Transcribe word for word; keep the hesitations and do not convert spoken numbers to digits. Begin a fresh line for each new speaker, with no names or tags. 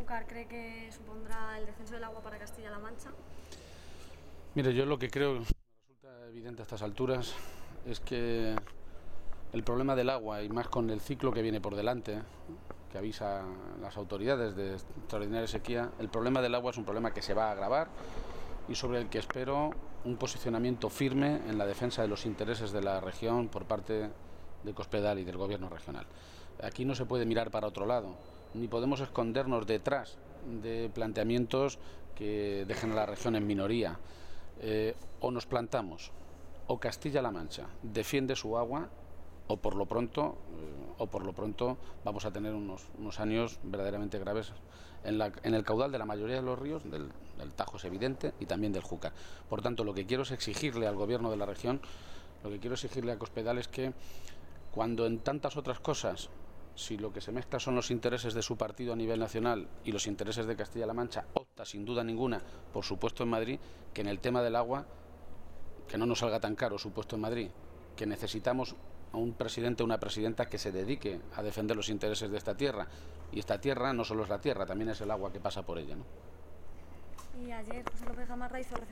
Júcar cree que supondrá el descenso del agua para Castilla-La Mancha?
Mire, yo lo que creo, me resulta evidente a estas alturas, es que el problema del agua, y más con el ciclo que viene por delante, que avisa las autoridades de extraordinaria sequía, el problema del agua es un problema que se va a agravar y sobre el que espero un posicionamiento firme en la defensa de los intereses de la región por parte de Cospedal y del gobierno regional. Aquí no se puede mirar para otro lado, ni podemos escondernos detrás de planteamientos que dejen a la región en minoría. Eh, o nos plantamos, o Castilla-La Mancha defiende su agua, o por lo pronto eh, o por lo pronto vamos a tener unos, unos años verdaderamente graves en, la, en el caudal de la mayoría de los ríos, del, del Tajo es evidente, y también del Júcar. Por tanto, lo que quiero es exigirle al gobierno de la región, lo que quiero exigirle a Cospedal es que cuando en tantas otras cosas, si lo que se mezcla son los intereses de su partido a nivel nacional y los intereses de Castilla-La Mancha, opta sin duda ninguna por su puesto en Madrid, que en el tema del agua, que no nos salga tan caro su puesto en Madrid, que necesitamos a un presidente o una presidenta que se dedique a defender los intereses de esta tierra. Y esta tierra no solo es la tierra, también es el agua que pasa por ella, ¿no?
Y ayer José López Gamarra hizo